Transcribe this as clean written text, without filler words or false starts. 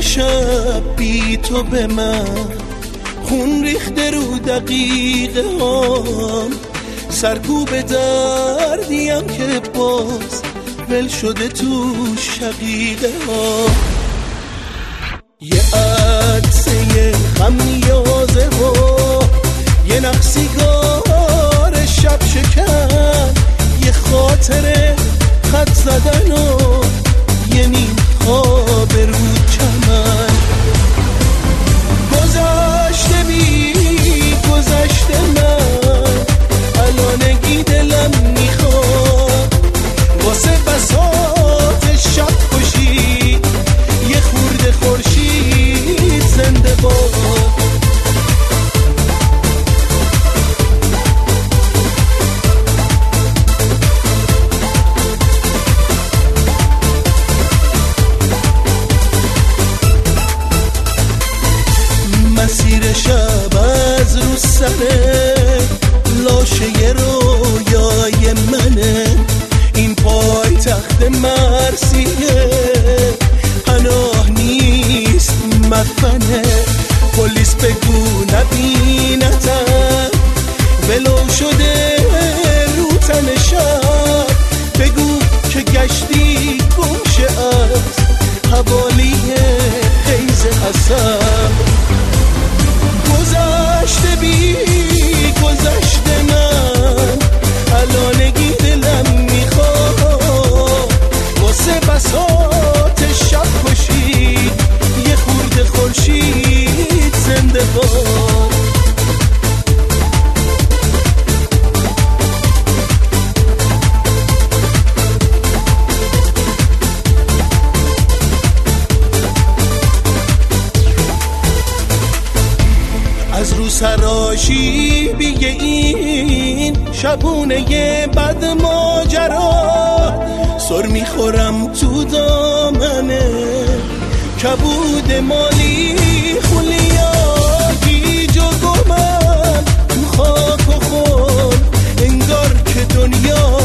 شب بی تو به من خون ریخته رو دقیقه هام، سرکوب دردیم که باز ول شده تو شقیقه ها. یه عدسه خمیازه و یه نقصیگار شب شکن، یه خاطر خط زدن و یه نیم خواب رو چمن. گذشته بی گذشته من الانگی دلم میخواد، واسه بساط شب کشی یه خورده خورشید زنده باد. مسیر شب از رو سره لاشه رویای منه، این پای تخت مرسیه پناه نیست مدفنه. پلیس بگو نبینتم ولو شده رو تن شب، بگو که گشتی گمشه از حوالی خیز حسن. گذشته بی گذشته من الانگی دلم میخواد، واسه بساط شب کشید یه خورده خورشید زنده باد. از رو سراشی بیگه این شبونه بد ماجرا، سر میخورم تو دامنه کبود مالی خولیا. گیج و گمم تو خاک و خون انگار که دنیا